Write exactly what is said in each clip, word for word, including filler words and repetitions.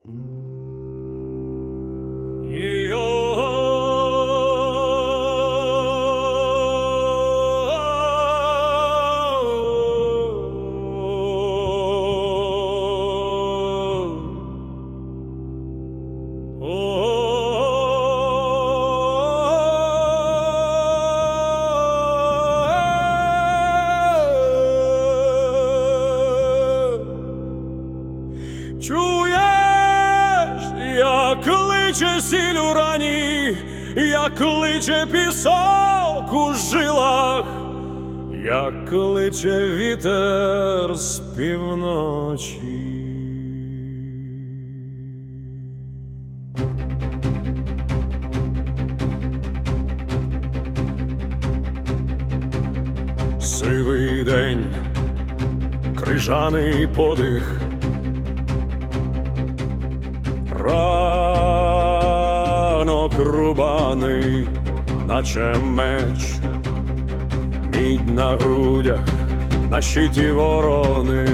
Чуєш, як кличе сіль у рані, як кличе пісок у жилах, як кличе вітер з півночі. Сивий день, крижаний подих, ранок рубаний, наче меч, мідь на грудях, на щиті ворони,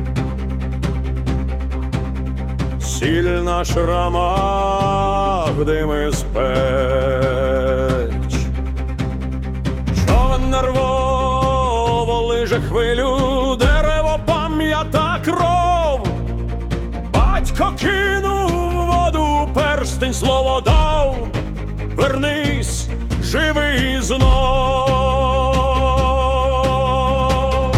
сіль на шрамах, дими з печ. Човен нервово лиже хвилю, дерево пам'ята кров. Батько кинув воду, перстень слово дав, вернись, живий знов.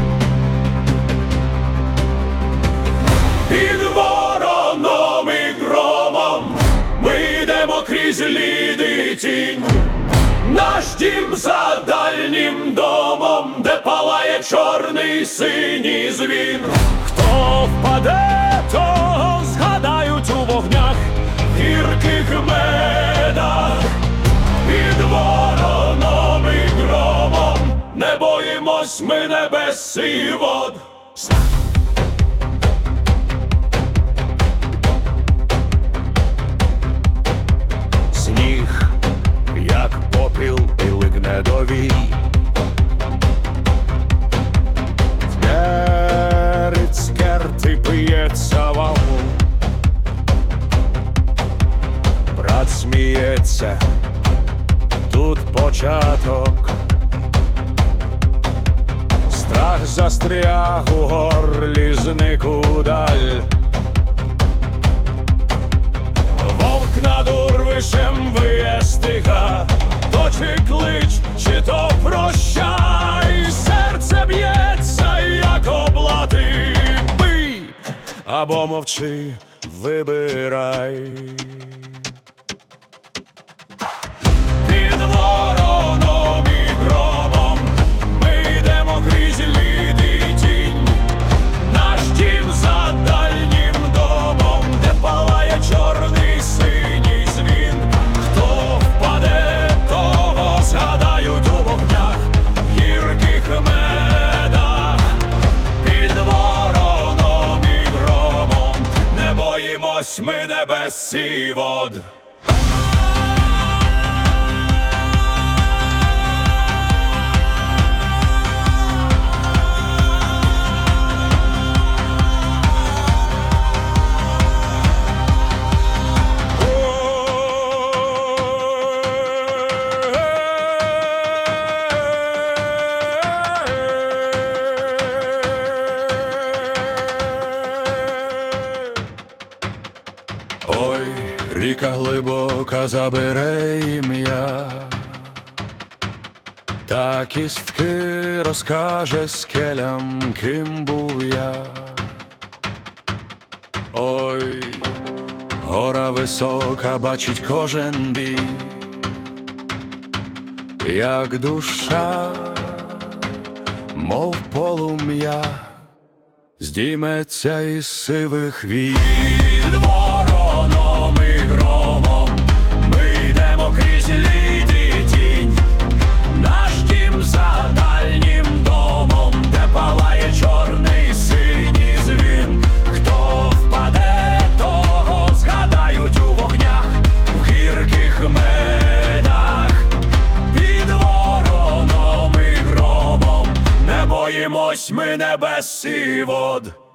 Під вороном і громом ми йдемо крізь лід і тінь. Наш дім за дальнім домом, де палає чорний синій звін. Хто впаде, того згадають у вогнях, гірких медах. Під вороном і громом не боїмось ми небес і вод. Сніг, як попіл, і лигне до вій. Скерти п'ється валу, брат сміється, тут початок. Страх застряг у горлі, зник удаль. Вовк над урвищем виє стиха, то чи клич, чи то прощай. Серце б'ється, як облати, бий або мовчи, вибирай. Під вороном і громом ми йдемо крізь лід і тінь. Наш дім за дальнім домом, де палає чорний синій звін. Хто впаде, того згадають у вогнях, гірких медах. Під вороном і громом не боїмось ми небес і вод. Ой, ріка глибока забере ім'я, та кістки розкаже скелям, ким був я. Ой, гора висока бачить кожен бій, як душа, мов полум'я, здійметься із сивих вій. Під вороном і громом ми йдемо крізь лід і тінь. Наш дім за дальнім домом, де палає чорний синій звін. Хто впаде, того згадають у вогнях, в гірких медах. Під вороном і громом не боїмось ми небес і вод.